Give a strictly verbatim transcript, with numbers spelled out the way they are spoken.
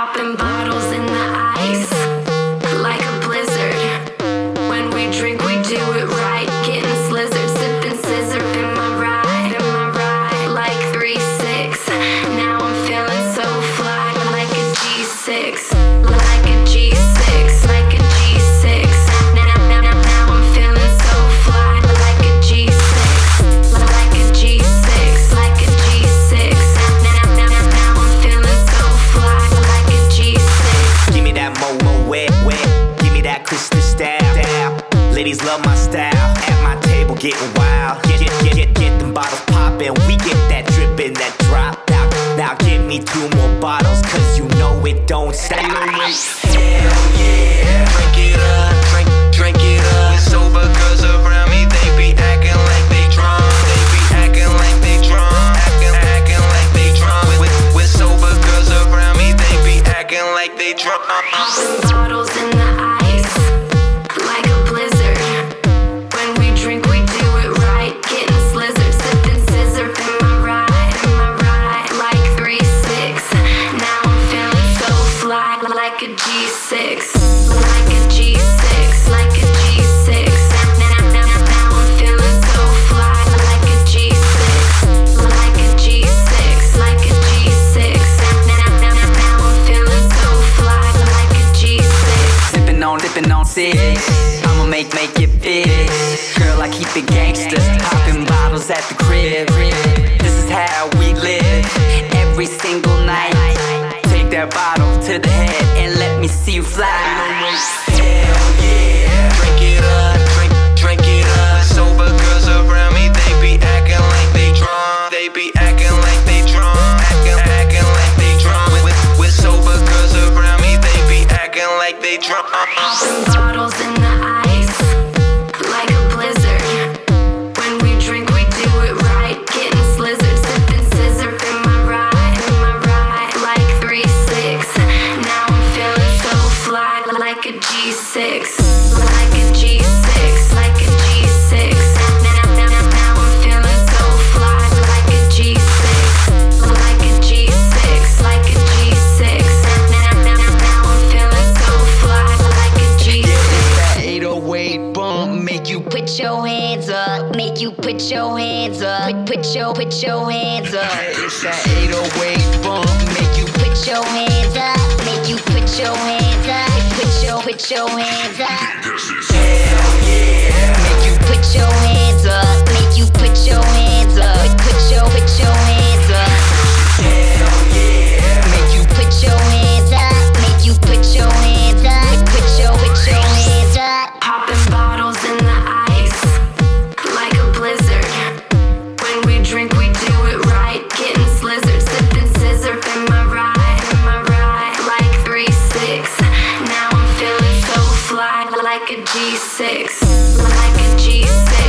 Popping bottles in the ice, like a blizzard. When we drink, we do it right. Getting slizzard, sipping scissor in my ride, in my ride. Like three six. Now I'm feeling so fly, like a G six, like a G six, like a G six. Now, now, now, now I'm feeling so fly, like a G six, like a G six, like a G six. Now, now, now, now I'm feeling so fly, like a G six. Give me that mo-mo wet, wet. Give me that crystal style. Ladies love my style. At my table getting wild. Get, get, get, get, get them bottles poppin'. We get that drippin', that drop out. Now give me two more bottles, cause you know it don't stop. Hell yeah, drink it up, drink, drink it up. Sober girls around me, they be acting like they drunk. They be acting like they drunk, acting, acting like they drunk. With, with sober girls around me, they be acting like they drunk. Popping bottles in the ice, like a blizzard. When we drink, we do it right. Getting slizzard, sipping scissor in my ride, in my ride. Like three six. Now I'm feeling so fly, like a G six, like a G six, like a G six. Now, now, now, now I'm feeling so fly, like a G six, like a G six, like a G six. Now, now, now, now I'm feeling so fly, like a G six. Sippin' on, dippin' on six. I'ma make, make it big. Girl, I keep it gangsta. Poppin' bottles at the crib. This is how we live. Every single night. Take that bottle to the head and let me see you fly. Hell yeah, drink it up, drink, drink it up. Sober girls around me, they be acting like they drunk. They be acting like they drunk, acting, acting like they drunk. With, with sober girls around me, they be acting like they drunk. Popping bottles in the ice, like a blizzard. When we drink, we do it right. Getting slizzard, sipping scissor in my ride, in my ride. Like three six. Now I'm feeling so fly, like a G six, like a G six, like a G six. Now, now, now, now I'm feeling so fly, like a G six, like a G six, like a G six. Now, now, now, now I'm feeling so fly, like a G six. That eight oh eight bump make you Put your hands up, make you put your hands up. Put, put your, put your hands up. It's that eight oh eight bump make you Put your hands up, make you put your hands up. Put your, put your hands up. Hell yeah, Make you put your hands up, make you put your hands up. Put, put your, put your hands up. hell yeah. Make you put your hands up, make you put your hands up. Put your, put your hands up. Popping bottles in the ice, like a blizzard. When we drink, we do it right. Getting slizzard, sipping scissor in my ride, in my ride. Like three six. Now I'm feeling so fly, like a G six, like a G six.